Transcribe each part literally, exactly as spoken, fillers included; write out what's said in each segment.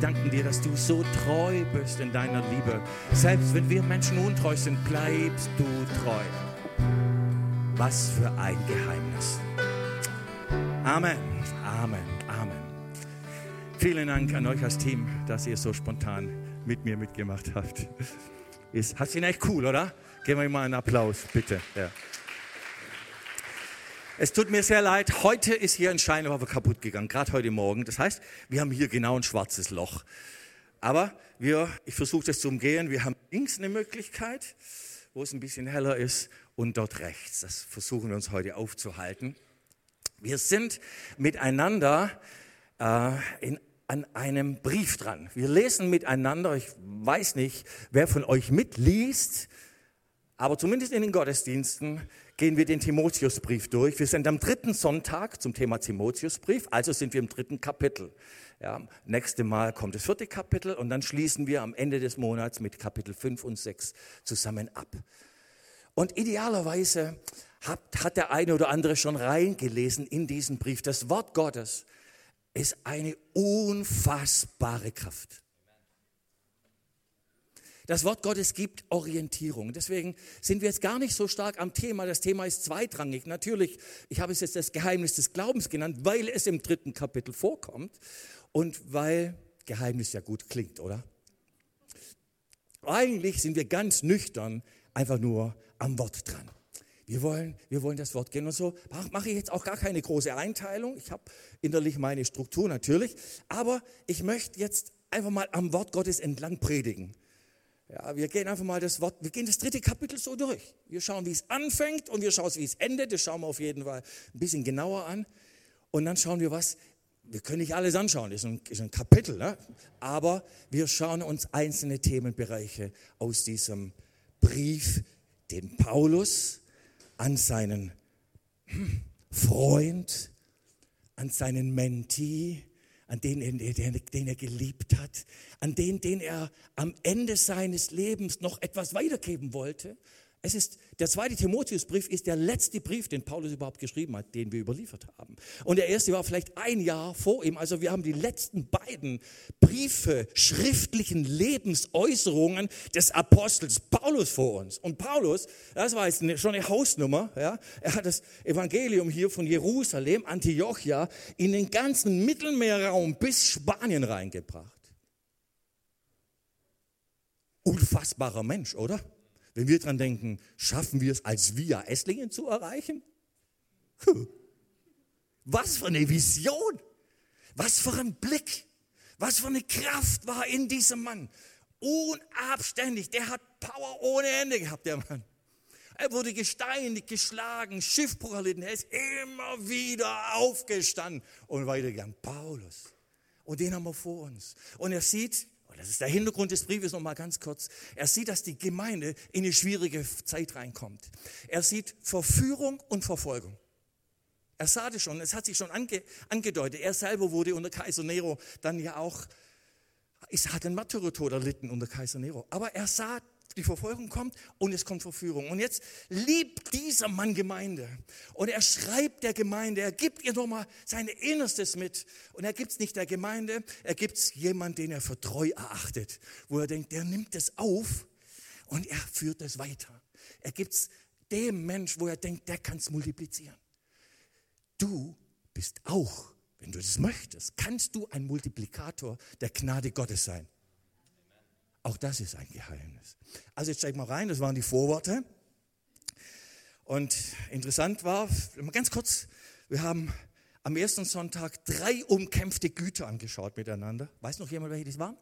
danken dir, dass du so treu bist in deiner Liebe. Selbst wenn wir Menschen untreu sind, bleibst du treu. Was für ein Geheimnis. Amen, Amen, Amen. Vielen Dank an euch als Team, dass ihr so spontan mit mir mitgemacht habt. Ist, hast du echt cool, oder? Geben wir mal einen Applaus, bitte. Ja. Es tut mir sehr leid, heute ist hier ein Scheinwerfer kaputt gegangen, gerade heute Morgen. Das heißt, wir haben hier genau ein schwarzes Loch. Aber wir, ich versuche das zu umgehen, wir haben links eine Möglichkeit, wo es ein bisschen heller ist, und dort rechts. Das versuchen wir uns heute aufzuhalten. Wir sind miteinander äh, in, an einem Brief dran. Wir lesen miteinander, ich weiß nicht, wer von euch mitliest, aber zumindest in den Gottesdiensten gehen wir den Timotheusbrief durch. Wir sind am dritten Sonntag zum Thema Timotheusbrief, also sind wir im dritten Kapitel. Ja, nächste Mal kommt das vierte Kapitel und dann schließen wir am Ende des Monats mit Kapitel fünf und sechs zusammen ab. Und idealerweise hat, hat der eine oder andere schon reingelesen in diesen Brief. Das Wort Gottes ist eine unfassbare Kraft. Das Wort Gottes gibt Orientierung. Deswegen sind wir jetzt gar nicht so stark am Thema. Das Thema ist zweitrangig. Natürlich, ich habe es jetzt das Geheimnis des Glaubens genannt, weil es im dritten Kapitel vorkommt und weil Geheimnis ja gut klingt, oder? Eigentlich sind wir ganz nüchtern einfach nur am Wort dran. Wir wollen, wir wollen das Wort gehen und so mache ich jetzt auch gar keine große Einteilung. Ich habe innerlich meine Struktur natürlich, aber ich möchte jetzt einfach mal am Wort Gottes entlang predigen. Ja, wir gehen einfach mal das Wort, wir gehen das dritte Kapitel so durch. Wir schauen, wie es anfängt und wir schauen, wie es endet. Das schauen wir auf jeden Fall ein bisschen genauer an. Und dann schauen wir, was, wir können nicht alles anschauen, das ist ein, ist ein Kapitel, ne? Aber wir schauen uns einzelne Themenbereiche aus diesem Brief, den Paulus an seinen Freund, an seinen Mentee, an den, den, den er geliebt hat, an den, den er am Ende seines Lebens noch etwas weitergeben wollte. Es ist, der zweite Timotheusbrief ist der letzte Brief, den Paulus überhaupt geschrieben hat, den wir überliefert haben. Und der erste war vielleicht ein Jahr vor ihm. Also wir haben die letzten beiden Briefe, schriftlichen Lebensäußerungen des Apostels Paulus vor uns. Und Paulus, das war jetzt schon eine Hausnummer, ja, er hat das Evangelium hier von Jerusalem, Antiochia, in den ganzen Mittelmeerraum bis Spanien reingebracht. Unfassbarer Mensch, oder? Wenn wir dran denken, schaffen wir es als Via Esslingen zu erreichen? Was für eine Vision, was für ein Blick, was für eine Kraft war in diesem Mann. Unabständig, der hat Power ohne Ende gehabt, der Mann. Er wurde gesteinigt, geschlagen, Schiffbruch erlitten, er ist immer wieder aufgestanden und weitergegangen. Paulus, und den haben wir vor uns. Und er sieht, das ist der Hintergrund des Briefes, noch mal ganz kurz. Er sieht, dass die Gemeinde in eine schwierige Zeit reinkommt. Er sieht Verführung und Verfolgung. Er sah das schon, es hat sich schon ange, angedeutet. Er selber wurde unter Kaiser Nero dann ja auch, es hat einen Märtyrertod erlitten unter Kaiser Nero. Aber er sah, die Verfolgung kommt und es kommt Verführung. Und jetzt liebt dieser Mann Gemeinde. Und er schreibt der Gemeinde, er gibt ihr nochmal sein Innerstes mit. Und er gibt es nicht der Gemeinde, er gibt es jemandem, den er für treu erachtet. Wo er denkt, der nimmt es auf und er führt es weiter. Er gibt es dem Mensch, wo er denkt, der kann es multiplizieren. Du bist auch, wenn du das möchtest, kannst du ein Multiplikator der Gnade Gottes sein. Auch das ist ein Geheimnis. Also jetzt steig mal rein, das waren die Vorworte. Und interessant war, ganz kurz, wir haben am ersten Sonntag drei umkämpfte Güter angeschaut miteinander. Weiß noch jemand, welche das waren?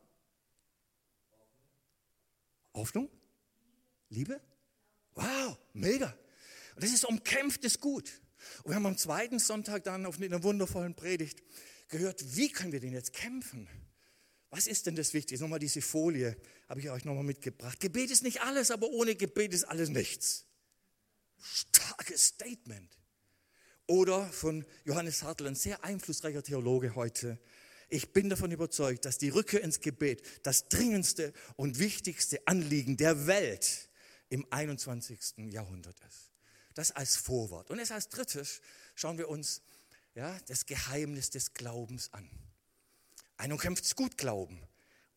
Hoffnung? Liebe? Wow, mega. Und das ist umkämpftes Gut. Und wir haben am zweiten Sonntag dann auf einer wundervollen Predigt gehört, wie können wir denn jetzt kämpfen? Was ist denn das Wichtigste? Nochmal diese Folie habe ich euch nochmal mitgebracht. Gebet ist nicht alles, aber ohne Gebet ist alles nichts. Starkes Statement. Oder von Johannes Hartl, ein sehr einflussreicher Theologe heute. Ich bin davon überzeugt, dass die Rückkehr ins Gebet das dringendste und wichtigste Anliegen der Welt im einundzwanzigsten Jahrhundert ist. Das als Vorwort. Und jetzt als drittes schauen wir uns ja, das Geheimnis des Glaubens an. Ein umkämpftes Gut glauben.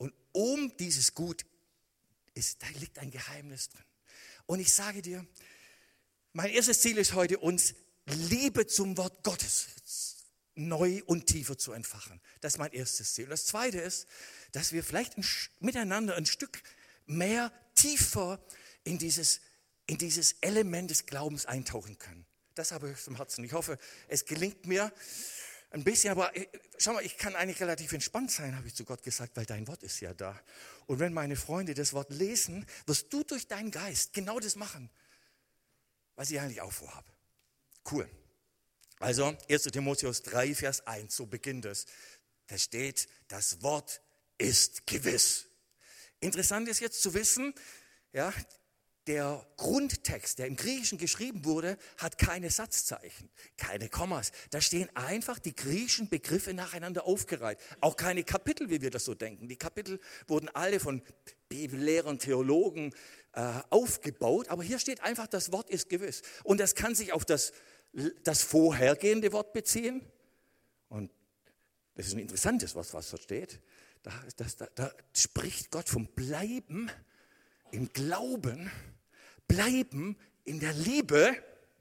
Und um dieses Gut ist, da liegt ein Geheimnis drin. Und ich sage dir, mein erstes Ziel ist heute, uns Liebe zum Wort Gottes neu und tiefer zu entfachen. Das ist mein erstes Ziel. Und das zweite ist, dass wir vielleicht ein, miteinander ein Stück mehr tiefer in dieses, in dieses Element des Glaubens eintauchen können. Das habe ich im Herzen. Ich hoffe, es gelingt mir ein bisschen, aber schau mal, ich kann eigentlich relativ entspannt sein, habe ich zu Gott gesagt, weil dein Wort ist ja da. Und wenn meine Freunde das Wort lesen, wirst du durch deinen Geist genau das machen, was ich eigentlich auch vorhabe. Cool. Also, erster Timotheus drei, Vers eins, so beginnt es. Da steht, das Wort ist gewiss. Interessant ist jetzt zu wissen, ja, der Grundtext, der im Griechischen geschrieben wurde, hat keine Satzzeichen, keine Kommas. Da stehen einfach die griechischen Begriffe nacheinander aufgereiht. Auch keine Kapitel, wie wir das so denken. Die Kapitel wurden alle von Bibellehrern, Theologen äh, aufgebaut. Aber hier steht einfach, das Wort ist gewiss. Und das kann sich auf das, das vorhergehende Wort beziehen. Und das ist ein interessantes Wort, was dort steht. Da, das, da, da spricht Gott vom Bleiben im Glauben, bleiben in der Liebe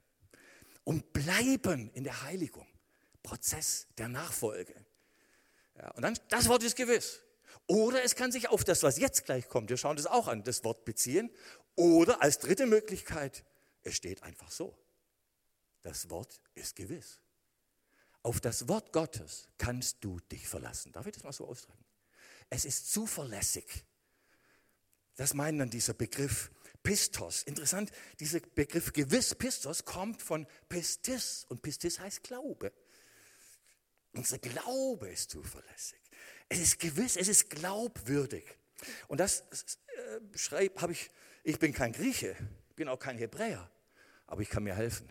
und bleiben in der Heiligung. Prozess der Nachfolge. Ja, und dann, das Wort ist gewiss. Oder es kann sich auf das, was jetzt gleich kommt, wir schauen das auch an, das Wort beziehen. Oder als dritte Möglichkeit, es steht einfach so. Das Wort ist gewiss. Auf das Wort Gottes kannst du dich verlassen. Darf ich das mal so ausdrücken? Es ist zuverlässig. Das meint dann dieser Begriff Pistos. Interessant, dieser Begriff gewiss, Pistos, kommt von Pistis. Und Pistis heißt Glaube. Unser Glaube ist zuverlässig. Es ist gewiss, es ist glaubwürdig. Und das äh, schreibe habe ich, ich bin kein Grieche, bin auch kein Hebräer, aber ich kann mir helfen.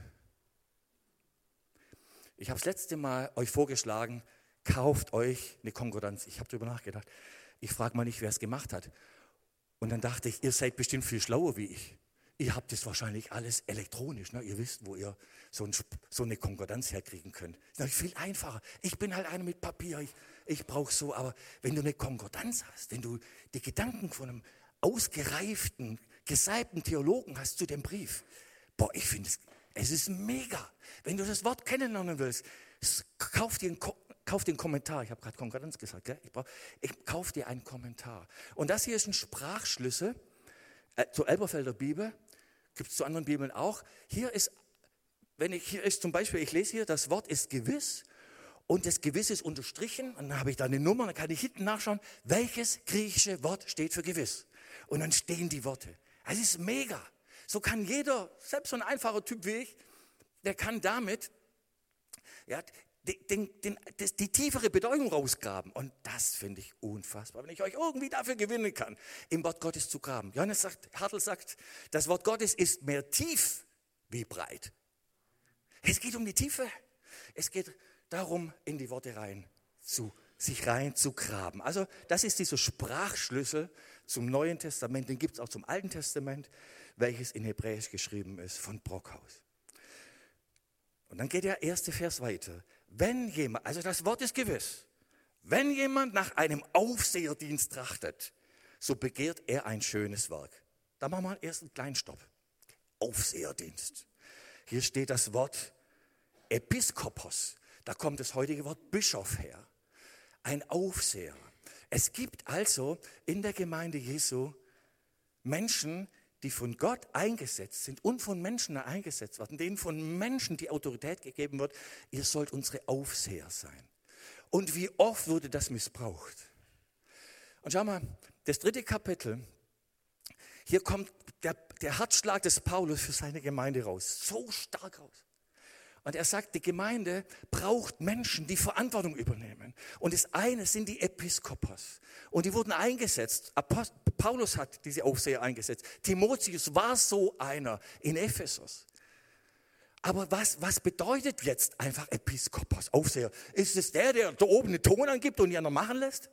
Ich habe das letzte Mal euch vorgeschlagen, kauft euch eine Konkordanz. Ich habe darüber nachgedacht. Ich frage mal nicht, wer es gemacht hat. Und dann dachte ich, ihr seid bestimmt viel schlauer wie ich. Ihr habt das wahrscheinlich alles elektronisch. Ne? Ihr wisst, wo ihr so, ein, so eine Konkordanz herkriegen könnt. Das ist natürlich viel einfacher. Ich bin halt einer mit Papier. Ich, ich brauche so. Aber wenn du eine Konkordanz hast, wenn du die Gedanken von einem ausgereiften, gesalbten Theologen hast zu dem Brief, boah, ich finde es, es ist mega. Wenn du das Wort kennenlernen willst, kauf dir einen Ko- Kauf dir einen Kommentar. Ich habe gerade Konkordanz gesagt. Gell? Ich, brauch, ich kauf dir einen Kommentar. Und das hier ist ein Sprachschlüssel äh, zur Elberfelder Bibel. Gibt es zu anderen Bibeln auch. Hier ist, wenn ich hier ist zum Beispiel, ich lese hier, das Wort ist gewiss und das Gewiss ist unterstrichen. Und dann habe ich da eine Nummer, dann kann ich hinten nachschauen, welches griechische Wort steht für gewiss. Und dann stehen die Worte. Das ist mega. So kann jeder, selbst so ein einfacher Typ wie ich, der kann damit, ja, Den, den, das, die tiefere Bedeutung rausgraben. Und das finde ich unfassbar, wenn ich euch irgendwie dafür gewinnen kann, im Wort Gottes zu graben. Johannes sagt, Hartl sagt, das Wort Gottes ist mehr tief wie breit. Es geht um die Tiefe. Es geht darum, in die Worte rein zu, sich rein zu graben. Also das ist dieser Sprachschlüssel zum Neuen Testament. Den gibt es auch zum Alten Testament, welches in Hebräisch geschrieben ist, von Brockhaus. Und dann geht der erste Vers weiter. Wenn jemand, also das Wort ist gewiss, wenn jemand nach einem Aufseherdienst trachtet, so begehrt er ein schönes Werk. Da machen wir erst einen kleinen Stopp. Aufseherdienst. Hier steht das Wort Episkopos. Da kommt das heutige Wort Bischof her. Ein Aufseher. Es gibt also in der Gemeinde Jesu Menschen, die von Gott eingesetzt sind und von Menschen eingesetzt werden, denen von Menschen die Autorität gegeben wird, ihr sollt unsere Aufseher sein. Und wie oft wurde das missbraucht? Und schau mal, das dritte Kapitel, hier kommt der, der Herzschlag des Paulus für seine Gemeinde raus, so stark raus. Und er sagt, die Gemeinde braucht Menschen, die Verantwortung übernehmen. Und das eine sind die Episkopos. Und die wurden eingesetzt. Apost- Paulus hat diese Aufseher eingesetzt. Timotheus war so einer in Ephesus. Aber was, was bedeutet jetzt einfach Episkopos, Aufseher? Ist es der, der da oben den Ton angibt und die anderen machen lässt?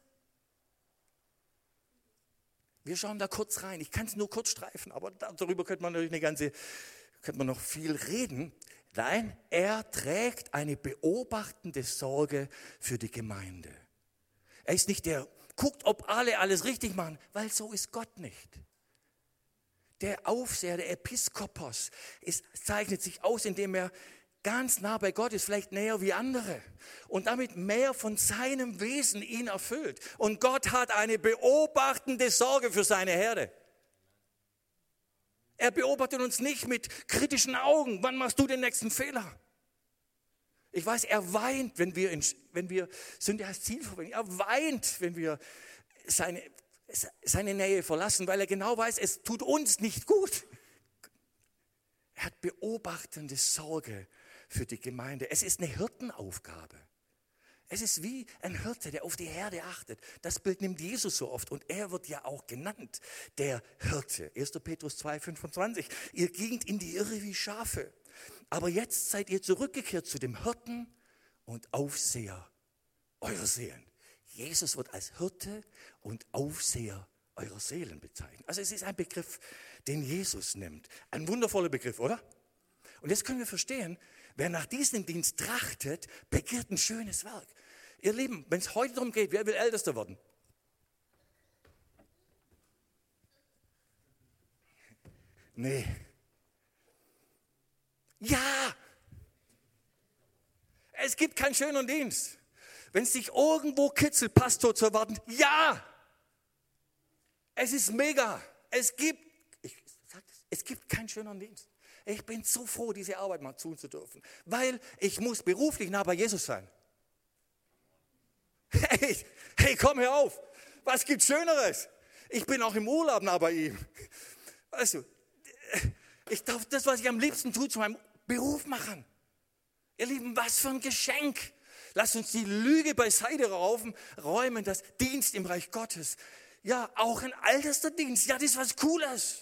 Wir schauen da kurz rein. Ich kann es nur kurz streifen, aber darüber könnte man natürlich eine ganze, könnte man noch viel reden. Nein, er trägt eine beobachtende Sorge für die Gemeinde. Er ist nicht der guckt, ob alle alles richtig machen, weil so ist Gott nicht. Der Aufseher, der Episkopos, ist, zeichnet sich aus, indem er ganz nah bei Gott ist, vielleicht näher wie andere und damit mehr von seinem Wesen ihn erfüllt. Und Gott hat eine beobachtende Sorge für seine Herde. Er beobachtet uns nicht mit kritischen Augen. Wann machst du den nächsten Fehler? Ich weiß, er weint, wenn wir, in, wenn wir Sünde als Ziel verwenden. Er weint, wenn wir seine, seine Nähe verlassen, weil er genau weiß, es tut uns nicht gut. Er hat beobachtende Sorge für die Gemeinde. Es ist eine Hirtenaufgabe. Es ist wie ein Hirte, der auf die Herde achtet. Das Bild nimmt Jesus so oft und er wird ja auch genannt, der Hirte. erster Petrus zwei, fünfundzwanzig. Ihr gingt in die Irre wie Schafe, aber jetzt seid ihr zurückgekehrt zu dem Hirten und Aufseher eurer Seelen. Jesus wird als Hirte und Aufseher eurer Seelen bezeichnet. Also es ist ein Begriff, den Jesus nimmt. Ein wundervoller Begriff, oder? Und jetzt können wir verstehen, wer nach diesem Dienst trachtet, begehrt ein schönes Werk. Ihr Lieben, wenn es heute darum geht, wer will Ältester werden? Nee. Ja! Es gibt keinen schöneren Dienst. Wenn es dich irgendwo kitzelt, Pastor zu werden, ja! Es ist mega. Es gibt, ich sag das, es gibt keinen schöneren Dienst. Ich bin so froh, diese Arbeit mal tun zu dürfen, weil ich muss beruflich nah bei Jesus sein. Hey, hey, komm hör auf. Was gibt's Schöneres? Ich bin auch im Urlaub nah bei ihm. Weißt du, ich darf das, was ich am liebsten tue, zu meinem Beruf machen. Ihr Lieben, was für ein Geschenk. Lasst uns die Lüge beiseite raufen, räumen, das Dienst im Reich Gottes. Ja, auch ein ältester Dienst. Ja, das ist was Cooles.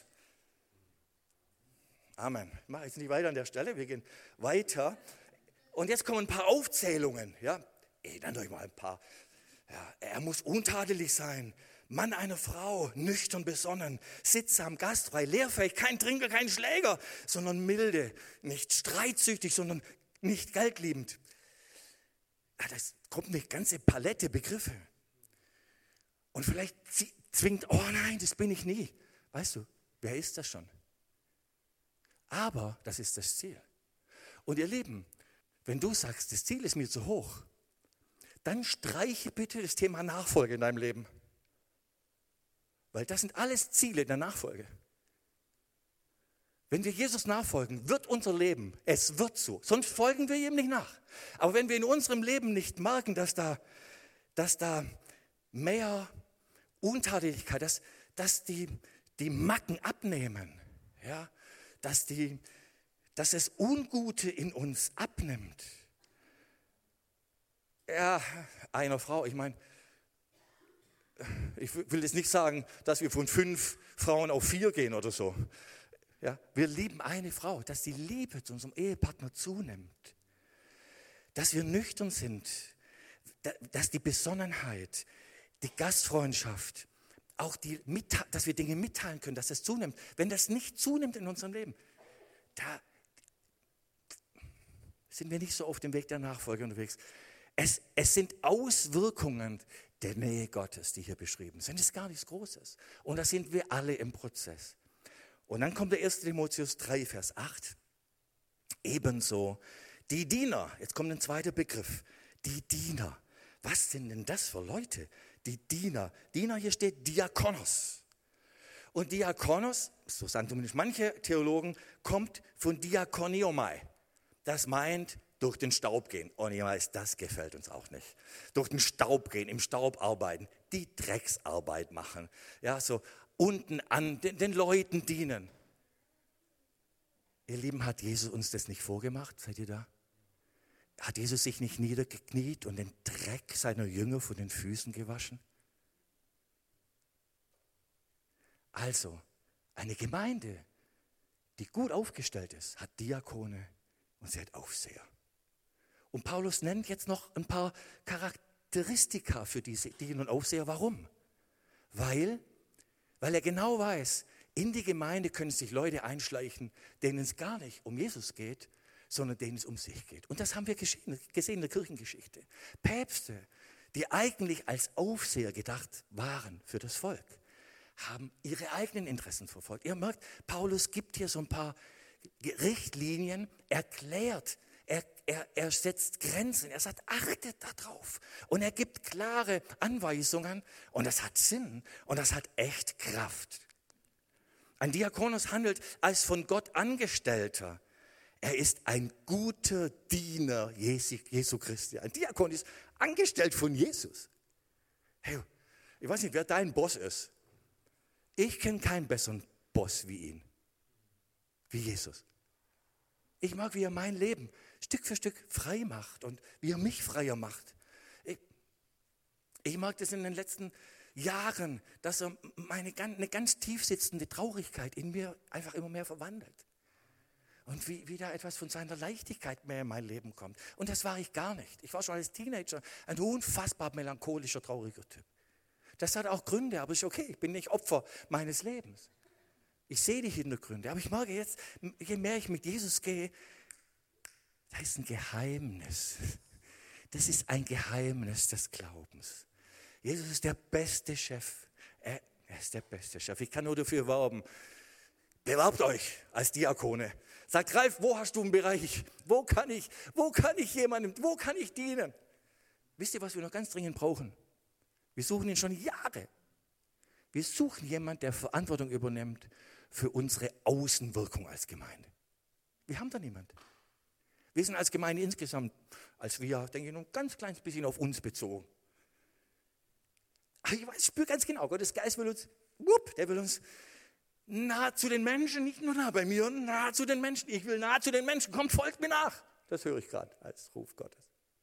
Amen. Ich mache jetzt nicht weiter an der Stelle, wir gehen weiter. Und jetzt kommen ein paar Aufzählungen. Ja, erinnert euch mal ein paar. Ja, er muss untadelig sein, Mann einer Frau, nüchtern besonnen, sittsam, gastfrei, lehrfähig, kein Trinker, kein Schläger, sondern milde, nicht streitsüchtig, sondern nicht geldliebend. Ja, das kommt eine ganze Palette Begriffe. Und vielleicht zwingt, oh nein, das bin ich nie. Weißt du, wer ist das schon? Aber das ist das Ziel. Und ihr Lieben, wenn du sagst, das Ziel ist mir zu hoch, dann streiche bitte das Thema Nachfolge in deinem Leben. Weil das sind alles Ziele der Nachfolge. Wenn wir Jesus nachfolgen, wird unser Leben, es wird so, sonst folgen wir ihm nicht nach. Aber wenn wir in unserem Leben nicht merken, dass da, dass da mehr Untadeligkeit, dass, dass die, die Macken abnehmen, ja, dass, die, dass das Ungute in uns abnimmt. Ja, einer Frau, ich meine, ich will jetzt nicht sagen, dass wir von fünf Frauen auf vier gehen oder so. Ja, wir lieben eine Frau, dass die Liebe zu unserem Ehepartner zunimmt, dass wir nüchtern sind, dass die Besonnenheit, die Gastfreundschaft, auch die, dass wir Dinge mitteilen können, dass das zunimmt. Wenn das nicht zunimmt in unserem Leben, da sind wir nicht so auf dem Weg der Nachfolge unterwegs. Es, es sind Auswirkungen der Nähe Gottes, die hier beschrieben sind. Das ist gar nichts Großes. Und da sind wir alle im Prozess. Und dann kommt der erste Timotheus drei, Vers acht. Ebenso die Diener. Jetzt kommt ein zweiter Begriff. Die Diener. Was sind denn das für Leute? Die Diener. Diener, hier steht Diakonos. Und Diakonos, so sagen zumindest manche Theologen, kommt von Diakoniomai. Das meint durch den Staub gehen. Und ich weiß, das gefällt uns auch nicht. Durch den Staub gehen, im Staub arbeiten, die Drecksarbeit machen. Ja, so unten an den, den Leuten dienen. Ihr Lieben, hat Jesus uns das nicht vorgemacht? Seid ihr da? Hat Jesus sich nicht niedergekniet und den Dreck seiner Jünger von den Füßen gewaschen? Also, eine Gemeinde, die gut aufgestellt ist, hat Diakone und sie hat Aufseher. Und Paulus nennt jetzt noch ein paar Charakteristika für diese Diener und Aufseher. Warum? Weil, weil er genau weiß, in die Gemeinde können sich Leute einschleichen, denen es gar nicht um Jesus geht, sondern denen es um sich geht. Und das haben wir gesehen in der Kirchengeschichte. Päpste, die eigentlich als Aufseher gedacht waren für das Volk, haben ihre eigenen Interessen verfolgt. Ihr merkt, Paulus gibt hier so ein paar Richtlinien, erklärt, er, er, er setzt Grenzen, er sagt, achtet darauf. Und er gibt klare Anweisungen und das hat Sinn und das hat echt Kraft. Ein Diakonos handelt als von Gott Angestellter. Er ist ein guter Diener Jesu, Jesu Christi. Ein Diakon ist angestellt von Jesus. Hey, ich weiß nicht, wer dein Boss ist. Ich kenne keinen besseren Boss wie ihn, wie Jesus. Ich mag, wie er mein Leben Stück für Stück frei macht und wie er mich freier macht. Ich, ich mag das in den letzten Jahren, dass er meine, eine ganz tief sitzende Traurigkeit in mir einfach immer mehr verwandelt. Und wie, wie da etwas von seiner Leichtigkeit mehr in mein Leben kommt. Und das war ich gar nicht. Ich war schon als Teenager ein unfassbar melancholischer, trauriger Typ. Das hat auch Gründe, aber ist okay. Ich bin nicht Opfer meines Lebens. Ich sehe die Hintergründe. Aber ich merke jetzt, je mehr ich mit Jesus gehe, da ist ein Geheimnis. Das ist ein Geheimnis des Glaubens. Jesus ist der beste Chef. Er, er ist der beste Chef. Ich kann nur dafür werben. Bewerbt euch als Diakone. Sagt, Ralf, wo hast du einen Bereich? Wo kann ich, wo kann ich jemandem, wo kann ich dienen? Wisst ihr, was wir noch ganz dringend brauchen? Wir suchen ihn schon Jahre. Wir suchen jemanden, der Verantwortung übernimmt für unsere Außenwirkung als Gemeinde. Wir haben da niemanden. Wir sind als Gemeinde insgesamt, als wir, denke ich, noch ein ganz kleines bisschen auf uns bezogen. Aber ich weiß, ich spüre ganz genau, Gottes Geist will uns, whoop, der will uns nah zu den Menschen, nicht nur nah bei mir, nah zu den Menschen. Ich will nah zu den Menschen, kommt, folgt mir nach. Das höre ich gerade als Ruf Gottes.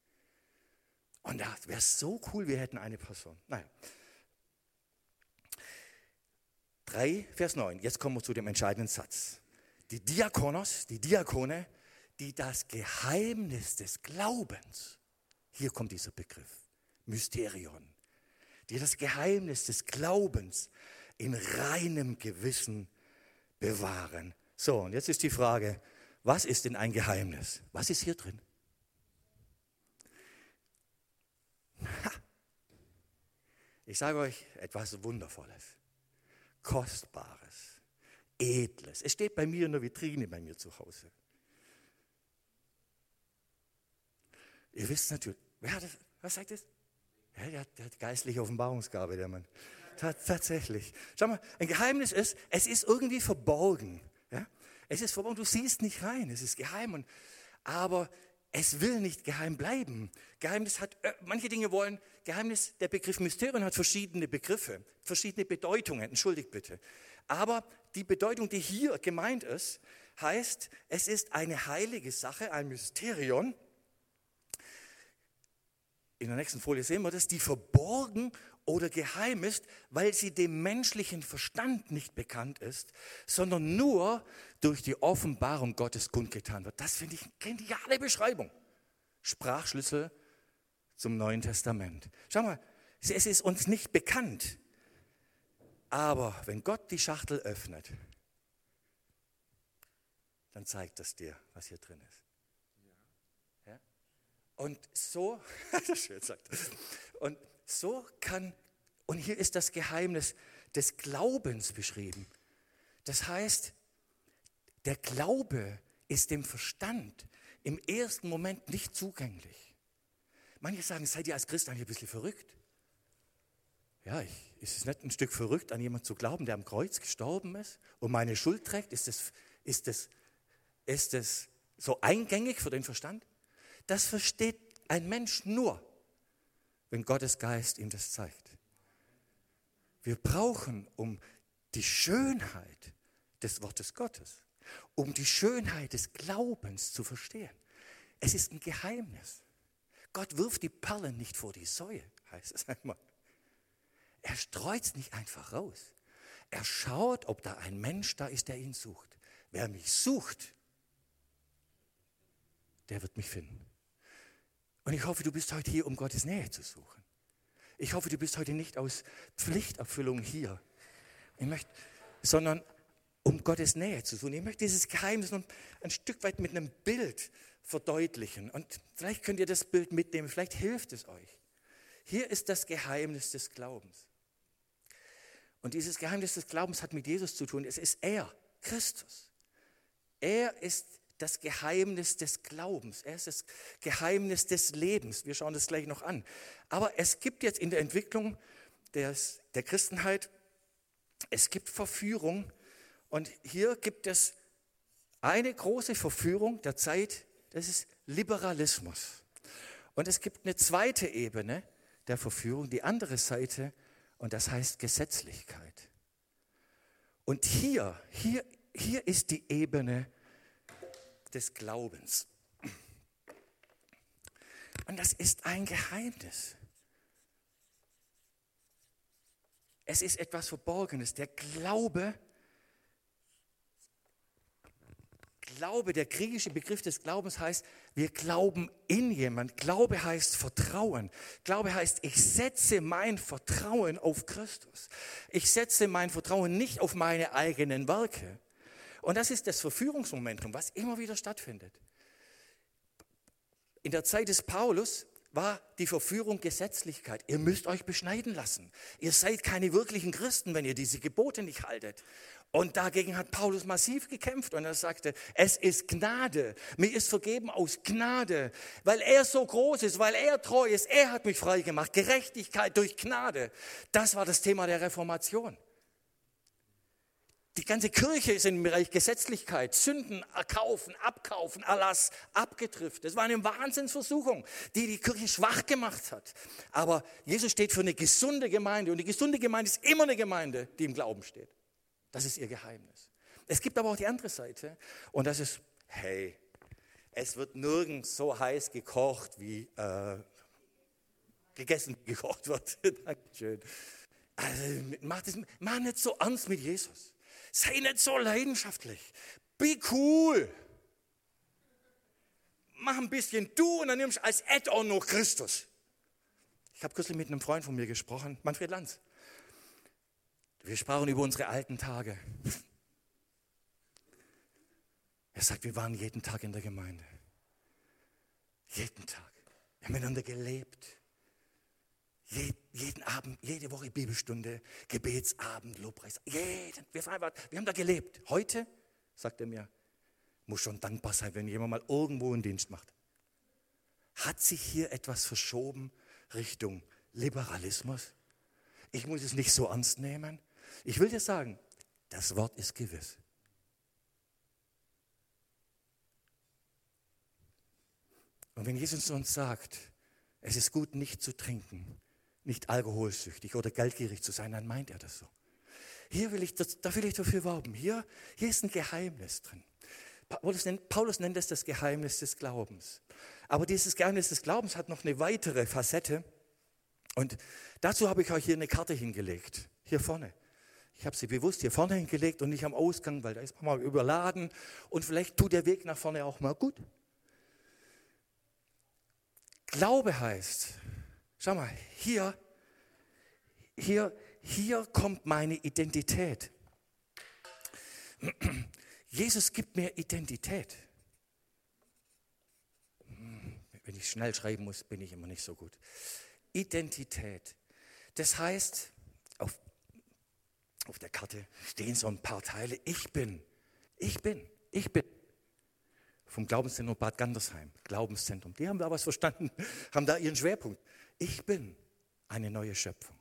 Und das wäre so cool, wir hätten eine Person. Naja. drei, Vers neun, jetzt kommen wir zu dem entscheidenden Satz. Die Diakonos, die Diakone, die das Geheimnis des Glaubens, hier kommt dieser Begriff, Mysterion, die das Geheimnis des Glaubens in reinem Gewissen bewahren. So, und jetzt ist die Frage, was ist denn ein Geheimnis? Was ist hier drin? Ha. Ich sage euch etwas Wundervolles, Kostbares, Edles. Es steht bei mir in der Vitrine bei mir zu Hause. Ihr wisst natürlich, wer hat das, was sagt das? Ja, der, hat, der hat geistliche Offenbarungsgabe, der Mann. Tatsächlich. Schau mal, ein Geheimnis ist, es ist irgendwie verborgen. Ja? Es ist verborgen, du siehst nicht rein, es ist geheim. Und, aber es will nicht geheim bleiben. Geheimnis hat, äh, manche Dinge wollen, Geheimnis, der Begriff Mysterium hat verschiedene Begriffe, verschiedene Bedeutungen, entschuldigt bitte. Aber die Bedeutung, die hier gemeint ist, heißt, es ist eine heilige Sache, ein Mysterion. In der nächsten Folie sehen wir das, die verborgen oder geheim ist, weil sie dem menschlichen Verstand nicht bekannt ist, sondern nur durch die Offenbarung Gottes kundgetan wird. Das finde ich eine geniale Beschreibung. Sprachschlüssel zum Neuen Testament. Schau mal, es ist uns nicht bekannt, aber wenn Gott die Schachtel öffnet, dann zeigt es dir, was hier drin ist. Ja? Und so, das ist schön gesagt, und so kann, und hier ist das Geheimnis des Glaubens beschrieben. Das heißt, der Glaube ist dem Verstand im ersten Moment nicht zugänglich. Manche sagen, seid ihr als Christ eigentlich ein bisschen verrückt? Ja, ich, ist es nicht ein Stück verrückt, an jemanden zu glauben, der am Kreuz gestorben ist und meine Schuld trägt? Ist das, ist das, ist das so eingängig für den Verstand? Das versteht ein Mensch nur, wenn Gottes Geist ihm das zeigt. Wir brauchen, um die Schönheit des Wortes Gottes, um die Schönheit des Glaubens zu verstehen. Es ist ein Geheimnis. Gott wirft die Perlen nicht vor die Säue, heißt es einmal. Er streut es nicht einfach raus. Er schaut, ob da ein Mensch da ist, der ihn sucht. Wer mich sucht, der wird mich finden. Und ich hoffe, du bist heute hier, um Gottes Nähe zu suchen. Ich hoffe, du bist heute nicht aus Pflichterfüllung hier, ich möchte, sondern um Gottes Nähe zu suchen. Ich möchte dieses Geheimnis noch ein Stück weit mit einem Bild verdeutlichen. Und vielleicht könnt ihr das Bild mitnehmen, vielleicht hilft es euch. Hier ist das Geheimnis des Glaubens. Und dieses Geheimnis des Glaubens hat mit Jesus zu tun. Es ist er, Christus. Er ist das Geheimnis des Glaubens. Er ist das Geheimnis des Lebens. Wir schauen das gleich noch an. Aber es gibt jetzt in der Entwicklung des, der Christenheit, es gibt Verführung. Und hier gibt es eine große Verführung der Zeit, das ist Liberalismus. Und es gibt eine zweite Ebene der Verführung, die andere Seite, und das heißt Gesetzlichkeit. Und hier, hier, hier ist die Ebene des Glaubens. Und das ist ein Geheimnis. Es ist etwas Verborgenes. Der Glaube, Glaube, der griechische Begriff des Glaubens heißt, wir glauben in jemand. Glaube heißt Vertrauen. Glaube heißt, ich setze mein Vertrauen auf Christus. Ich setze mein Vertrauen nicht auf meine eigenen Werke. Und das ist das Verführungsmomentum, was immer wieder stattfindet. In der Zeit des Paulus war die Verführung Gesetzlichkeit. Ihr müsst euch beschneiden lassen. Ihr seid keine wirklichen Christen, wenn ihr diese Gebote nicht haltet. Und dagegen hat Paulus massiv gekämpft und er sagte, es ist Gnade. Mir ist vergeben aus Gnade, weil er so groß ist, weil er treu ist. Er hat mich frei gemacht. Gerechtigkeit durch Gnade. Das war das Thema der Reformation. Die ganze Kirche ist im Bereich Gesetzlichkeit, Sünden erkaufen, abkaufen, Erlass, abgetrifft. Das war eine Wahnsinnsversuchung, die die Kirche schwach gemacht hat. Aber Jesus steht für eine gesunde Gemeinde und die gesunde Gemeinde ist immer eine Gemeinde, die im Glauben steht. Das ist ihr Geheimnis. Es gibt aber auch die andere Seite und das ist, hey, es wird nirgends so heiß gekocht, wie äh, gegessen gekocht wird. Dankeschön. Also mach, das, mach nicht so ernst mit Jesus. Sei nicht so leidenschaftlich. Be cool. Mach ein bisschen du und dann nimmst du als Add-on noch Christus. Ich habe kürzlich mit einem Freund von mir gesprochen, Manfred Lanz. Wir sprachen über unsere alten Tage. Er sagt, wir waren jeden Tag in der Gemeinde. Jeden Tag. Wir haben miteinander gelebt. Je, jeden Abend, jede Woche Bibelstunde, Gebetsabend, Lobpreis. Jeden, wir, wir haben da gelebt. Heute, sagt er mir, muss schon dankbar sein, wenn jemand mal irgendwo einen Dienst macht. Hat sich hier etwas verschoben Richtung Liberalismus? Ich muss es nicht so ernst nehmen. Ich will dir sagen, das Wort ist gewiss. Und wenn Jesus uns sagt, es ist gut, nicht zu trinken, nicht alkoholsüchtig oder geldgierig zu sein, dann meint er das so. Hier will ich, das, da will ich dafür werben. Hier, hier ist ein Geheimnis drin. Paulus nennt, Paulus nennt es das Geheimnis des Glaubens. Aber dieses Geheimnis des Glaubens hat noch eine weitere Facette. Und dazu habe ich euch hier eine Karte hingelegt. Hier vorne. Ich habe sie bewusst hier vorne hingelegt und nicht am Ausgang, weil da ist man mal überladen. Und vielleicht tut der Weg nach vorne auch mal gut. Glaube heißt, schau mal, hier, hier, hier kommt meine Identität. Jesus gibt mir Identität. Wenn ich schnell schreiben muss, bin ich immer nicht so gut. Identität. Das heißt, auf, auf der Karte stehen so ein paar Teile. Ich bin, ich bin, ich bin. Vom Glaubenszentrum Bad Gandersheim, Glaubenszentrum. Die haben da was verstanden, haben da ihren Schwerpunkt. Ich bin eine neue Schöpfung.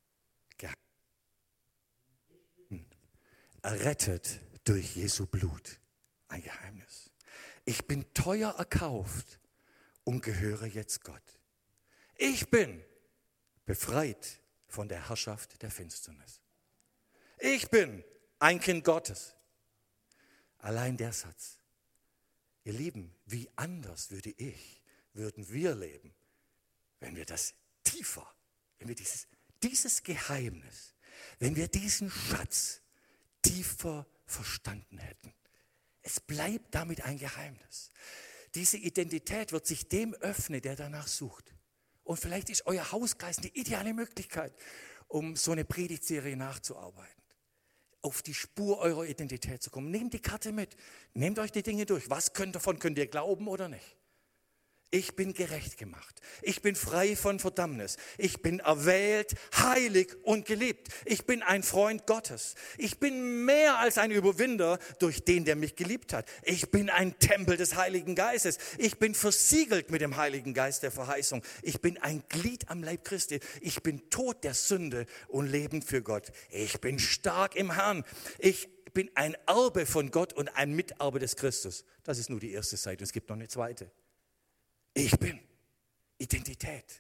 Errettet durch Jesu Blut. Ein Geheimnis. Ich bin teuer erkauft und gehöre jetzt Gott. Ich bin befreit von der Herrschaft der Finsternis. Ich bin ein Kind Gottes. Allein der Satz. Ihr Lieben, wie anders würde ich, würden wir leben, wenn wir das tiefer, wenn wir dieses, dieses Geheimnis, wenn wir diesen Schatz tiefer verstanden hätten. Es bleibt damit ein Geheimnis. Diese Identität wird sich dem öffnen, der danach sucht. Und vielleicht ist euer Hauskreis eine ideale Möglichkeit, um so eine Predigtserie nachzuarbeiten. Auf die Spur eurer Identität zu kommen. Nehmt die Karte mit. Nehmt euch die Dinge durch. Was könnt, davon könnt ihr glauben oder nicht? Ich bin gerecht gemacht. Ich bin frei von Verdammnis. Ich bin erwählt, heilig und geliebt. Ich bin ein Freund Gottes. Ich bin mehr als ein Überwinder durch den, der mich geliebt hat. Ich bin ein Tempel des Heiligen Geistes. Ich bin versiegelt mit dem Heiligen Geist der Verheißung. Ich bin ein Glied am Leib Christi. Ich bin tot der Sünde und lebend für Gott. Ich bin stark im Herrn. Ich bin ein Erbe von Gott und ein Miterbe des Christus. Das ist nur die erste Seite. Es gibt noch eine zweite. Ich bin Identität.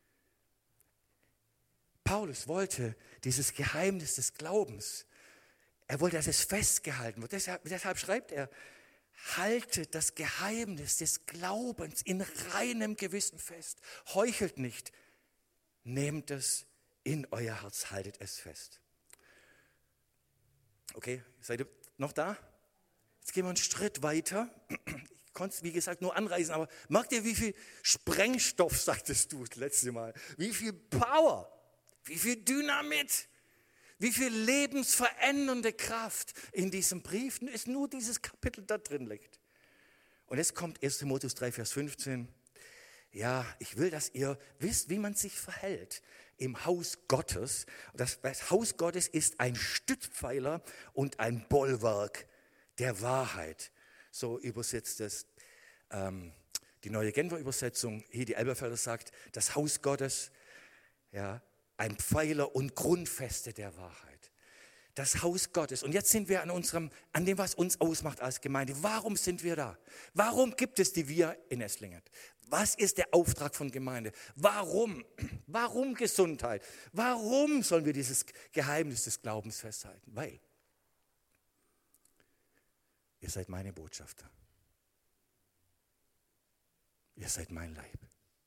Paulus wollte dieses Geheimnis des Glaubens, er wollte, dass es festgehalten wird. Deshalb, deshalb schreibt er, haltet das Geheimnis des Glaubens in reinem Gewissen fest. Heuchelt nicht, nehmt es in euer Herz, haltet es fest. Okay, seid ihr noch da? Jetzt gehen wir einen Schritt weiter. Ich konnte es, wie gesagt, nur anreißen, aber merkt ihr, wie viel Sprengstoff, sagtest du das letzte Mal, wie viel Power, wie viel Dynamit, wie viel lebensverändernde Kraft in diesem Brief ist, nur dieses Kapitel da drin liegt. Und jetzt kommt erster Timotheus drei, Vers fünfzehn. Ja, ich will, dass ihr wisst, wie man sich verhält im Haus Gottes. Das, das Haus Gottes ist ein Stützpfeiler und ein Bollwerk der Wahrheit. So übersetzt es ähm, die neue Genfer Übersetzung. Hier die Elberfelder sagt, das Haus Gottes, ja, ein Pfeiler und Grundfeste der Wahrheit. Das Haus Gottes. Und jetzt sind wir an unserem, an dem, was uns ausmacht als Gemeinde. Warum sind wir da? Warum gibt es die Wir in Esslingen? Was ist der Auftrag von Gemeinde? Warum? Warum Gesundheit? Warum sollen wir dieses Geheimnis des Glaubens festhalten? Weil ihr seid meine Botschafter. Ihr seid mein Leib.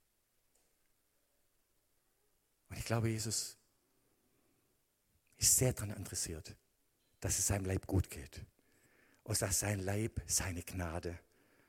Und ich glaube, Jesus ist sehr daran interessiert, dass es seinem Leib gut geht. Und dass sein Leib, seine Gnade,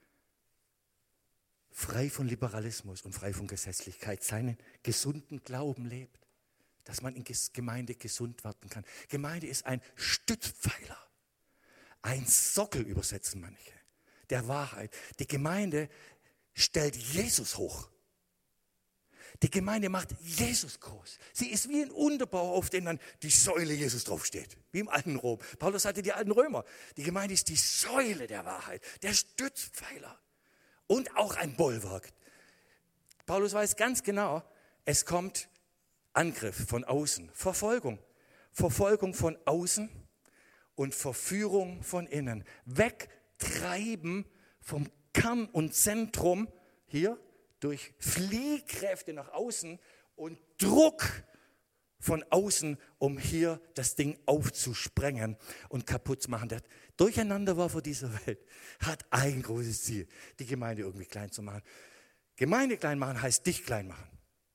frei von Liberalismus und frei von Gesetzlichkeit, seinen gesunden Glauben lebt. Dass man in Gemeinde gesund werden kann. Gemeinde ist ein Stützpfeiler. Ein Sockel übersetzen manche, der Wahrheit. Die Gemeinde stellt Jesus hoch. Die Gemeinde macht Jesus groß. Sie ist wie ein Unterbau, auf dem dann die Säule Jesus draufsteht, wie im alten Rom. Paulus hatte die alten Römer. Die Gemeinde ist die Säule der Wahrheit, der Stützpfeiler und auch ein Bollwerk. Paulus weiß ganz genau, es kommt Angriff von außen, Verfolgung. Verfolgung von außen und Verführung von innen. Wegtreiben vom Kern und Zentrum hier durch Fliehkräfte nach außen und Druck von außen, um hier das Ding aufzusprengen und kaputt zu machen. Der Durcheinanderwerfer dieser Welt hat ein großes Ziel, die Gemeinde irgendwie klein zu machen. Gemeinde klein machen heißt dich klein machen.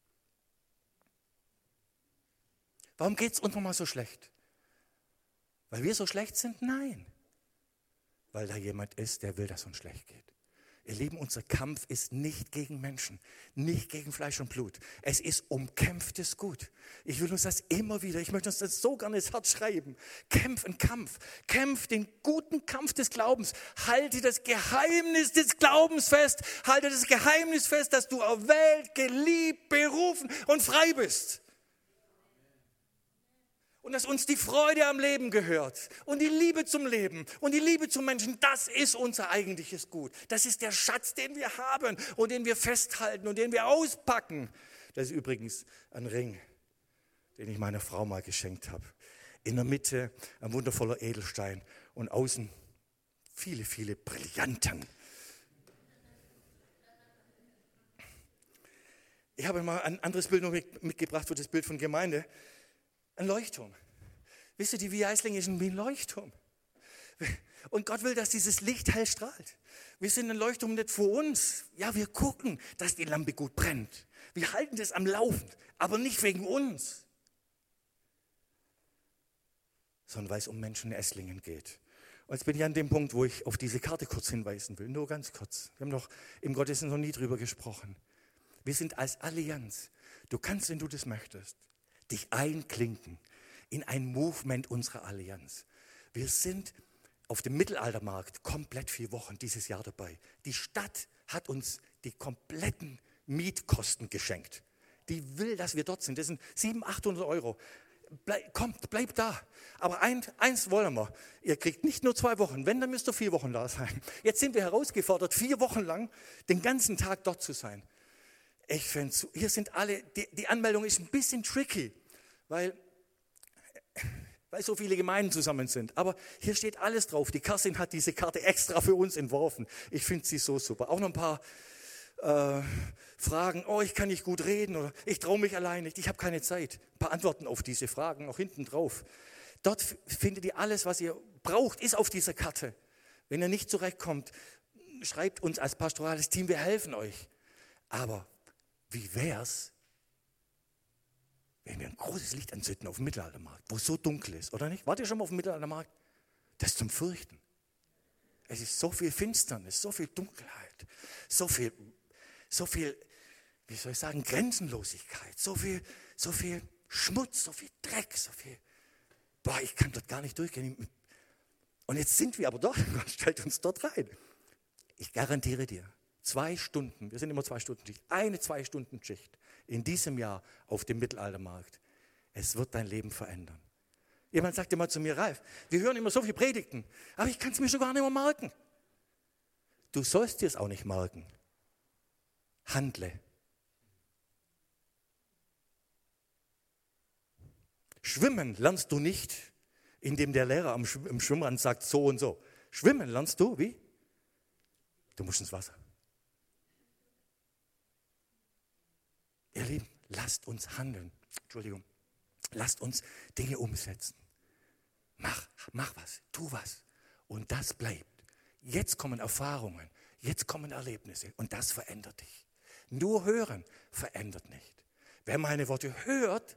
Warum geht es uns mal so schlecht? Weil wir so schlecht sind? Nein. Weil da jemand ist, der will, dass es uns schlecht geht. Ihr Lieben, unser Kampf ist nicht gegen Menschen, nicht gegen Fleisch und Blut. Es ist umkämpftes Gut. Ich will uns das immer wieder, ich möchte uns das so gerne ins Herz schreiben. Kämpf einen Kampf, kämpf den guten Kampf des Glaubens. Halte das Geheimnis des Glaubens fest. Halte das Geheimnis fest, dass du erwählt, geliebt, berufen und frei bist. Und dass uns die Freude am Leben gehört und die Liebe zum Leben und die Liebe zum Menschen, das ist unser eigentliches Gut. Das ist der Schatz, den wir haben und den wir festhalten und den wir auspacken. Das ist übrigens ein Ring, den ich meiner Frau mal geschenkt habe. In der Mitte ein wundervoller Edelstein und außen viele, viele Brillanten. Ich habe mal ein anderes Bild noch mitgebracht für das Bild von Gemeinde. Ein Leuchtturm. Wisst ihr, die Via Esslingen ist wie ein Leuchtturm. Und Gott will, dass dieses Licht hell strahlt. Wir sind ein Leuchtturm nicht für uns. Ja, wir gucken, dass die Lampe gut brennt. Wir halten das am Laufen, aber nicht wegen uns. Sondern weil es um Menschen in Esslingen geht. Und jetzt bin ich an dem Punkt, wo ich auf diese Karte kurz hinweisen will. Nur ganz kurz. Wir haben doch im Gottesdienst noch nie drüber gesprochen. Wir sind als Allianz. Du kannst, wenn du das möchtest, dich einklinken in ein Movement unserer Allianz. Wir sind auf dem Mittelaltermarkt komplett vier Wochen dieses Jahr dabei. Die Stadt hat uns die kompletten Mietkosten geschenkt. Die will, dass wir dort sind. Das sind siebenhundert, achthundert Euro. Bleib, kommt, bleibt da. Aber ein, eins wollen wir. Ihr kriegt nicht nur zwei Wochen. Wenn, dann müsst ihr vier Wochen da sein. Jetzt sind wir herausgefordert, vier Wochen lang den ganzen Tag dort zu sein. Ich finde, hier sind alle, die, die Anmeldung ist ein bisschen tricky, weil, weil so viele Gemeinden zusammen sind. Aber hier steht alles drauf. Die Kerstin hat diese Karte extra für uns entworfen. Ich finde sie so super. Auch noch ein paar äh, Fragen. Oh, ich kann nicht gut reden oder ich traue mich allein nicht. Ich habe keine Zeit. Ein paar Antworten auf diese Fragen noch hinten drauf. Dort findet ihr alles, was ihr braucht, ist auf dieser Karte. Wenn ihr nicht zurechtkommt, schreibt uns als pastorales Team, wir helfen euch. Aber wie wär's, wenn wir ein großes Licht anzünden auf dem Mittelaltermarkt, wo es so dunkel ist, oder nicht? Wart ihr schon mal auf dem Mittelaltermarkt? Das ist zum Fürchten. Es ist so viel Finsternis, so viel Dunkelheit, so viel, so viel, wie soll ich sagen, Grenzenlosigkeit, so viel, so viel Schmutz, so viel Dreck, so viel, boah, ich kann dort gar nicht durchgehen. Und jetzt sind wir aber dort, Gott stellt uns dort rein. Ich garantiere dir, zwei Stunden, wir sind immer zwei Stunden Schicht, eine zwei Stunden Schicht in diesem Jahr auf dem Mittelaltermarkt. Es wird dein Leben verändern. Jemand sagte mal zu mir, Ralf, wir hören immer so viele Predigten, aber ich kann es mir schon gar nicht mehr merken. Du sollst dir es auch nicht merken. Handle. Schwimmen lernst du nicht, indem der Lehrer am Schw- im Schwimmbad sagt so und so. Schwimmen lernst du, wie? Du musst ins Wasser. Ihr Lieben, lasst uns handeln. Entschuldigung. Lasst uns Dinge umsetzen. Mach, mach was, tu was. Und das bleibt. Jetzt kommen Erfahrungen, jetzt kommen Erlebnisse und das verändert dich. Nur hören verändert nicht. Wer meine Worte hört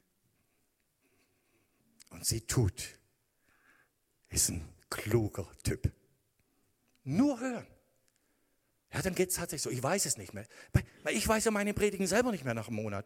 und sie tut, ist ein kluger Typ. Nur hören. Ja, dann geht es tatsächlich so. Ich weiß es nicht mehr. Weil ich weiß ja meine Predigen selber nicht mehr nach einem Monat.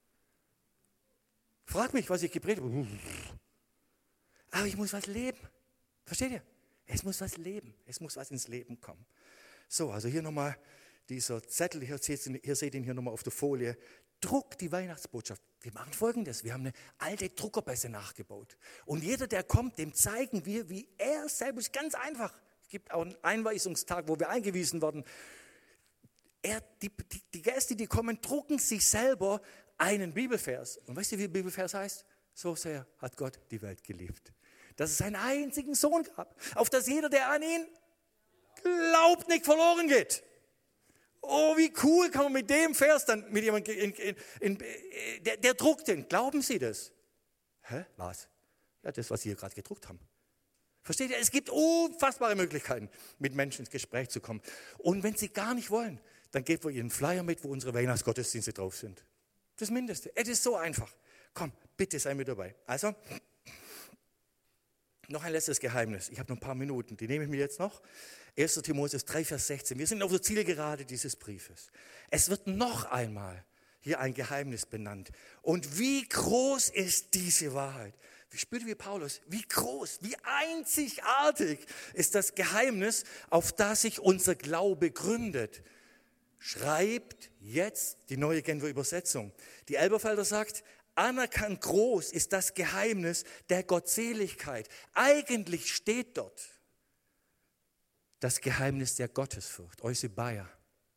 Frag mich, was ich gepredigt habe. Aber ich muss was leben. Versteht ihr? Es muss was leben. Es muss was ins Leben kommen. So, also hier nochmal dieser Zettel. Hier seht ihr, hier seht ihr ihn hier nochmal auf der Folie. Druck die Weihnachtsbotschaft. Wir machen Folgendes. Wir haben eine alte Druckerpresse nachgebaut. Und jeder, der kommt, dem zeigen wir, wie er selber ist. Ganz einfach. Es gibt auch einen Einweisungstag, wo wir eingewiesen werden. Er, die, die, die Gäste, die kommen, drucken sich selber einen Bibelvers. Und weißt du, wie der Bibelvers heißt? So sehr hat Gott die Welt geliebt, dass es seinen einzigen Sohn gab, auf dass jeder, der an ihn glaubt, nicht verloren geht. Oh, wie cool kann man mit dem Vers dann mit jemandem, in, in, in, der, der druckt den. Glauben Sie das? Hä? Was? Ja, das, was Sie hier gerade gedruckt haben. Versteht ihr? Es gibt unfassbare Möglichkeiten, mit Menschen ins Gespräch zu kommen. Und wenn Sie gar nicht wollen, dann geben wir Ihnen einen Flyer mit, wo unsere Weihnachtsgottesdienste drauf sind. Das Mindeste. Es ist so einfach. Komm, bitte sei mit dabei. Also, noch ein letztes Geheimnis. Ich habe noch ein paar Minuten, die nehme ich mir jetzt noch. erster Timotheus drei, Vers sechzehn. Wir sind auf der Zielgerade dieses Briefes. Es wird noch einmal hier ein Geheimnis benannt. Und wie groß ist diese Wahrheit? Wie spürt wie Paulus, wie groß, wie einzigartig ist das Geheimnis, auf das sich unser Glaube gründet. Schreibt jetzt die neue Genfer Übersetzung. Die Elberfelder sagt, anerkannt groß ist das Geheimnis der Gottseligkeit. Eigentlich steht dort das Geheimnis der Gottesfurcht, Eusebeia.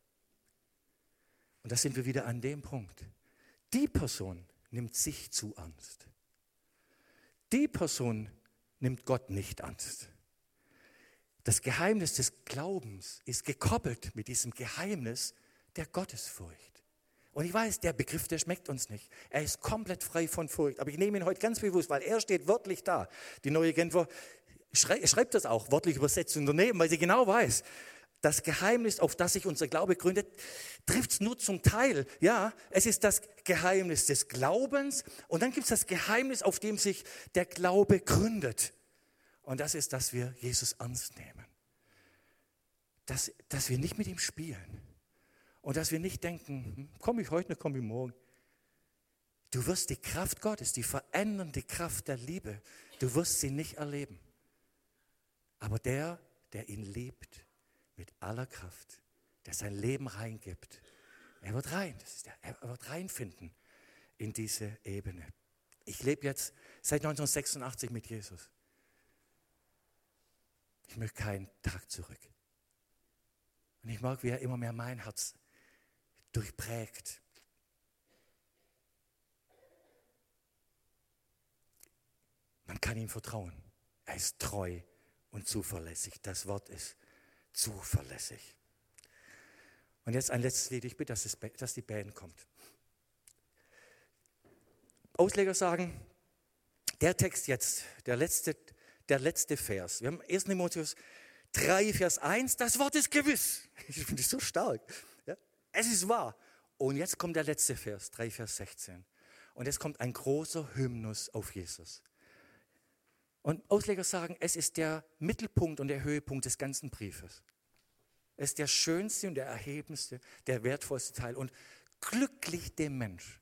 Und da sind wir wieder an dem Punkt. Die Person nimmt sich zu ernst. Die Person nimmt Gott nicht ernst. Das Geheimnis des Glaubens ist gekoppelt mit diesem Geheimnis der Gottesfurcht. Und ich weiß, der Begriff, der schmeckt uns nicht. Er ist komplett frei von Furcht. Aber ich nehme ihn heute ganz bewusst, weil er steht wörtlich da. Die neue Genfer schrei- schreibt das auch wörtlich übersetzt daneben, weil sie genau weiß, das Geheimnis, auf das sich unser Glaube gründet, trifft es nur zum Teil. Ja, es ist das Geheimnis des Glaubens und dann gibt es das Geheimnis, auf dem sich der Glaube gründet. Und das ist, dass wir Jesus ernst nehmen. Dass, dass wir nicht mit ihm spielen. Und dass wir nicht denken, komme ich heute, komme ich morgen. Du wirst die Kraft Gottes, die verändernde Kraft der Liebe, du wirst sie nicht erleben. Aber der, der ihn liebt, mit aller Kraft, der sein Leben reingibt, er wird rein, das ist der, er wird reinfinden in diese Ebene. Ich lebe jetzt seit neunzehnhundertsechsundachtzig mit Jesus. Ich möchte keinen Tag zurück. Und ich merke, wie er immer mehr mein Herz durchprägt. Man kann ihm vertrauen. Er ist treu und zuverlässig. Das Wort ist zuverlässig. Und jetzt ein letztes Lied. Ich bitte, dass, es, dass die Band kommt. Ausleger sagen, der Text jetzt, der letzte, der letzte Vers. Wir haben ersten Timotheus drei, Vers eins. Das Wort ist gewiss. Ich finde es so stark. Ja? Es ist wahr. Und jetzt kommt der letzte Vers, drei, Vers sechzehn. Und jetzt kommt ein großer Hymnus auf Jesus. Und Ausleger sagen, es ist der Mittelpunkt und der Höhepunkt des ganzen Briefes. Es ist der schönste und der erhebendste, der wertvollste Teil. Und glücklich der Mensch,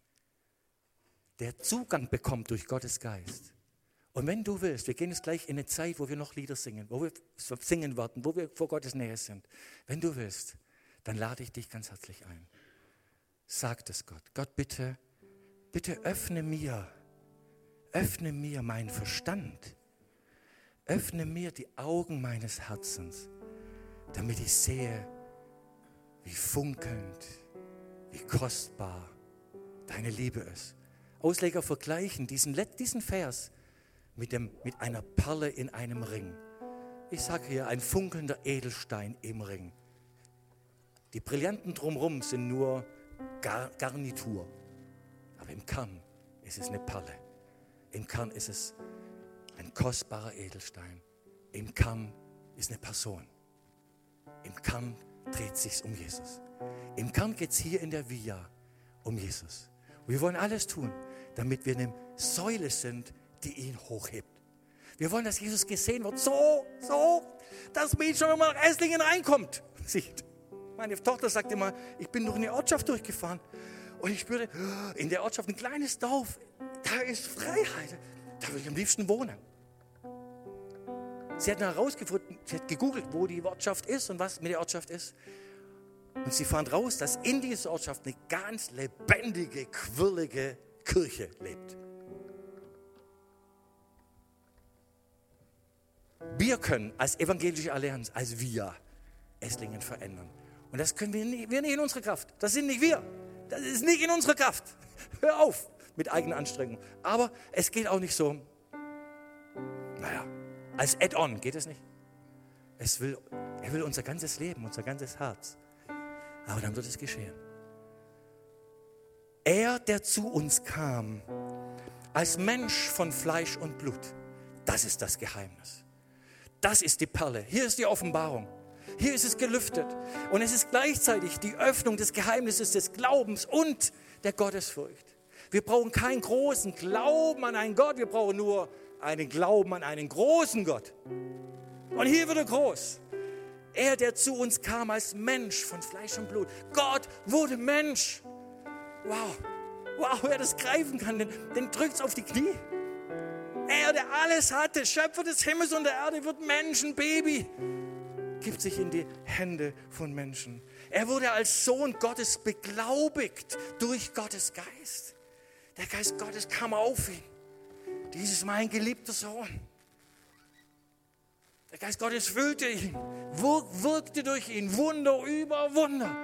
der Zugang bekommt durch Gottes Geist. Und wenn du willst, wir gehen jetzt gleich in eine Zeit, wo wir noch Lieder singen, wo wir singen werden, wo wir vor Gottes Nähe sind. Wenn du willst, dann lade ich dich ganz herzlich ein. Sag das Gott. Gott, bitte, bitte öffne mir, öffne mir meinen Verstand. Öffne mir die Augen meines Herzens, damit ich sehe, wie funkelnd, wie kostbar deine Liebe ist. Ausleger vergleichen diesen, diesen Vers mit, dem, mit einer Perle in einem Ring. Ich sage hier, ein funkelnder Edelstein im Ring. Die Brillanten drumherum sind nur Gar, Garnitur. Aber im Kern ist es eine Perle. Im Kern ist es ein kostbarer Edelstein. Im Kern ist eine Person. Im Kern dreht es sich um Jesus. Im Kern geht es hier in der Via um Jesus. Und wir wollen alles tun, damit wir eine Säule sind, die ihn hochhebt. Wir wollen, dass Jesus gesehen wird, so, so, dass man ihn schon mal nach Esslingen reinkommt, sieht. Meine Tochter sagt immer, ich bin durch eine Ortschaft durchgefahren und ich spürte, in der Ortschaft ein kleines Dorf, da ist Freiheit, da würde ich am liebsten wohnen. Sie hat herausgefunden, sie hat gegoogelt, wo die Ortschaft ist und was mit der Ortschaft ist. Und sie fand raus, dass in dieser Ortschaft eine ganz lebendige, quirlige Kirche lebt. Wir können als evangelische Allianz, als wir, Esslingen verändern. Und das können wir nicht, wir nicht in unserer Kraft. Das sind nicht wir. Das ist nicht in unserer Kraft. Hör auf mit eigener Anstrengung. Aber es geht auch nicht so, naja, als Add-on geht es nicht. Es will, er will unser ganzes Leben, unser ganzes Herz. Aber dann wird es geschehen. Er, der zu uns kam, als Mensch von Fleisch und Blut, das ist das Geheimnis. Das ist die Perle. Hier ist die Offenbarung. Hier ist es gelüftet. Und es ist gleichzeitig die Öffnung des Geheimnisses des Glaubens und der Gottesfurcht. Wir brauchen keinen großen Glauben an einen Gott. Wir brauchen nur einen Glauben an einen großen Gott. Und hier wird er groß. Er, der zu uns kam als Mensch von Fleisch und Blut. Gott wurde Mensch. Wow. Wow, wer das greifen kann, den, den drückt es auf die Knie. Er, der alles hatte, Schöpfer des Himmels und der Erde, wird Menschenbaby. Gibt sich in die Hände von Menschen. Er wurde als Sohn Gottes beglaubigt durch Gottes Geist. Der Geist Gottes kam auf ihn. Dies ist mein geliebter Sohn. Der Geist Gottes füllte ihn, wirkte durch ihn Wunder über Wunder.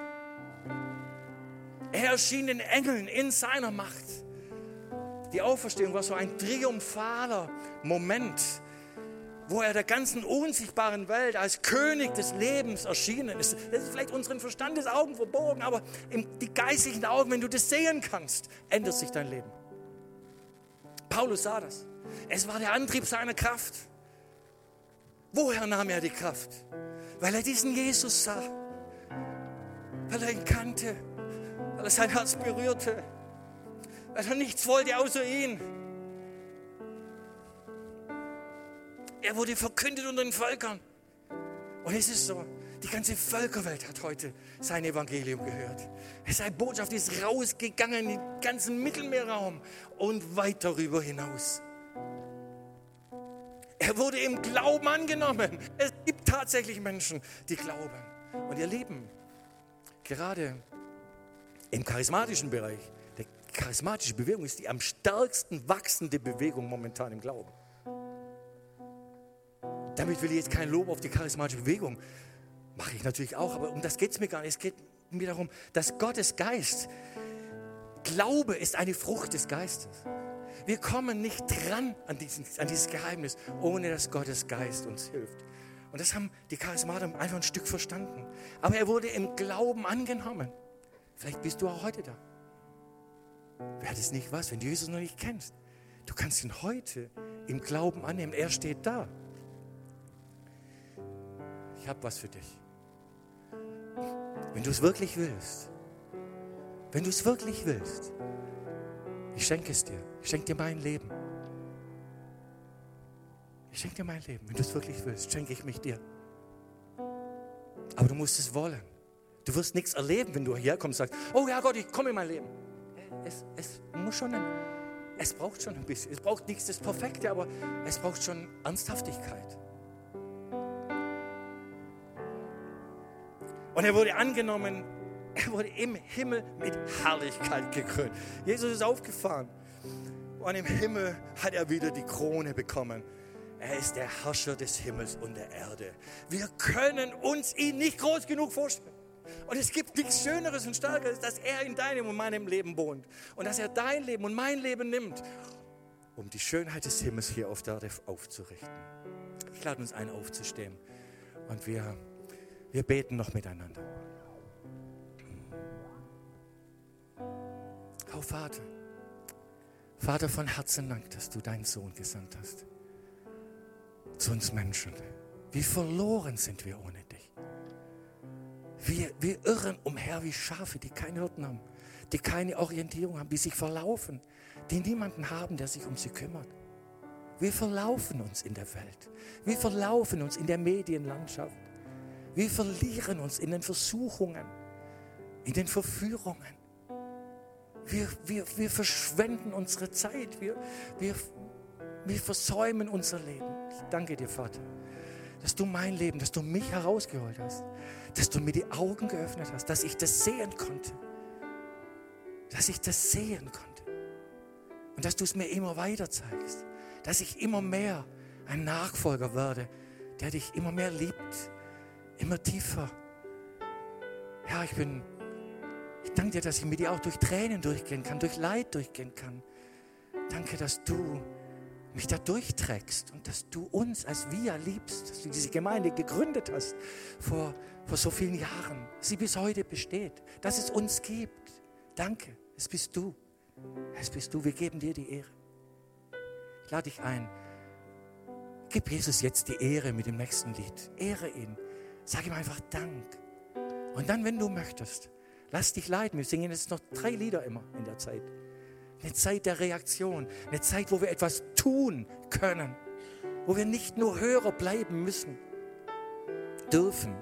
Er erschien den Engeln in seiner Macht. Die Auferstehung war so ein triumphaler Moment, wo er der ganzen unsichtbaren Welt als König des Lebens erschienen ist. Das ist vielleicht unseren Verstandesaugen verborgen, aber die geistigen Augen, wenn du das sehen kannst, ändert sich dein Leben. Paulus sah das. Es war der Antrieb seiner Kraft. Woher nahm er die Kraft? Weil er diesen Jesus sah, weil er ihn kannte, weil er sein Herz berührte, weil er nichts wollte außer ihn. Er wurde verkündet unter den Völkern. Und es ist so, die ganze Völkerwelt hat heute sein Evangelium gehört. Seine Botschaft ist rausgegangen in den ganzen Mittelmeerraum und weit darüber hinaus. Er wurde im Glauben angenommen. Es gibt tatsächlich Menschen, die glauben. Und ihr Lieben, gerade im charismatischen Bereich, die charismatische Bewegung ist die am stärksten wachsende Bewegung momentan im Glauben. Damit will ich jetzt kein Lob auf die charismatische Bewegung. Mache ich natürlich auch, aber um das geht es mir gar nicht. Es geht mir darum, dass Gottes Geist, Glaube ist eine Frucht des Geistes. Wir kommen nicht dran an, diesen, an dieses Geheimnis, ohne dass Gottes Geist uns hilft. Und das haben die Charismaten einfach ein Stück verstanden. Aber er wurde im Glauben angenommen. Vielleicht bist du auch heute da. Wäre das nicht was, wenn du Jesus noch nicht kennst? Du kannst ihn heute im Glauben annehmen. Er steht da. Ich habe was für dich. Wenn du es wirklich willst, wenn du es wirklich willst, ich schenke es dir. Ich schenke dir mein Leben. Ich schenke dir mein Leben. Wenn du es wirklich willst, schenke ich mich dir. Aber du musst es wollen. Du wirst nichts erleben, wenn du herkommst und sagst, oh ja Gott, ich komme in mein Leben. Es, es muss schon ein, es braucht schon ein bisschen. Es braucht nichts das Perfekte, aber es braucht schon Ernsthaftigkeit. Und er wurde angenommen, er wurde im Himmel mit Herrlichkeit gekrönt. Jesus ist aufgefahren. Und im Himmel hat er wieder die Krone bekommen. Er ist der Herrscher des Himmels und der Erde. Wir können uns ihn nicht groß genug vorstellen. Und es gibt nichts Schöneres und Stärkeres, dass er in deinem und meinem Leben wohnt. Und dass er dein Leben und mein Leben nimmt, um die Schönheit des Himmels hier auf der Erde aufzurichten. Ich lade uns ein, aufzustehen. Und wir, wir beten noch miteinander. Oh Vater, Vater, von Herzen Dank, dass du deinen Sohn gesandt hast. Zu uns Menschen. Wie verloren sind wir ohne dich. Wir, wir irren umher wie Schafe, die keine Hirten haben, die keine Orientierung haben, die sich verlaufen, die niemanden haben, der sich um sie kümmert. Wir verlaufen uns in der Welt. Wir verlaufen uns in der Medienlandschaft. Wir verlieren uns in den Versuchungen, in den Verführungen. Wir, wir, wir verschwenden unsere Zeit. Wir, wir, wir versäumen unser Leben. Ich danke dir, Vater, dass du mein Leben, dass du mich herausgeholt hast, dass du mir die Augen geöffnet hast, dass ich das sehen konnte. Dass ich das sehen konnte. Und dass du es mir immer weiter zeigst. Dass ich immer mehr ein Nachfolger werde, der dich immer mehr liebt, immer tiefer. Ja, ich bin, ich danke dir, dass ich mit dir auch durch Tränen durchgehen kann, durch Leid durchgehen kann. Danke, dass du mich da durchträgst und dass du uns als Via liebst, dass du diese Gemeinde gegründet hast vor, vor so vielen Jahren, sie bis heute besteht, dass es uns gibt. Danke, es bist du. Es bist du, wir geben dir die Ehre. Ich lade dich ein, gib Jesus jetzt die Ehre mit dem nächsten Lied. Ehre ihn, sag ihm einfach Dank. Und dann, wenn du möchtest, lass dich leiten. Wir singen jetzt noch drei Lieder immer in der Zeit. Eine Zeit der Reaktion, eine Zeit, wo wir etwas tun können, wo wir nicht nur Hörer bleiben müssen, dürfen.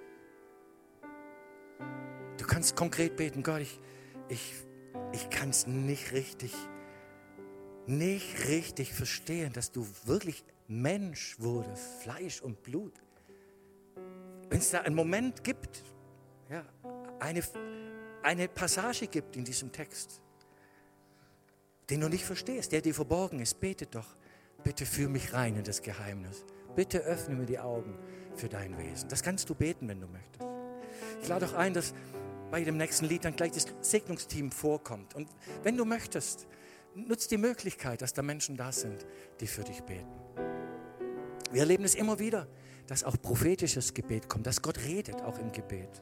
Du kannst konkret beten, Gott, ich, ich, ich kann es nicht richtig, nicht richtig verstehen, dass du wirklich Mensch wurdest, Fleisch und Blut. Wenn es da einen Moment gibt, ja, eine, eine Passage gibt in diesem Text, den du nicht verstehst, der dir verborgen ist, bete doch, bitte führ mich rein in das Geheimnis. Bitte öffne mir die Augen für dein Wesen. Das kannst du beten, wenn du möchtest. Ich lade auch ein, dass bei dem nächsten Lied dann gleich das Segnungsteam vorkommt. Und wenn du möchtest, nutz die Möglichkeit, dass da Menschen da sind, die für dich beten. Wir erleben es immer wieder, dass auch prophetisches Gebet kommt, dass Gott redet, auch im Gebet.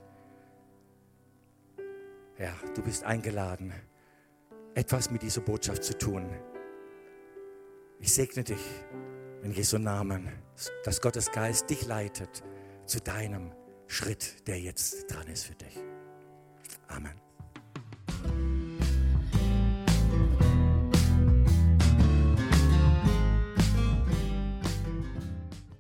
Ja, du bist eingeladen, etwas mit dieser Botschaft zu tun. Ich segne dich in Jesu Namen, dass Gottes Geist dich leitet zu deinem Schritt, der jetzt dran ist für dich. Amen.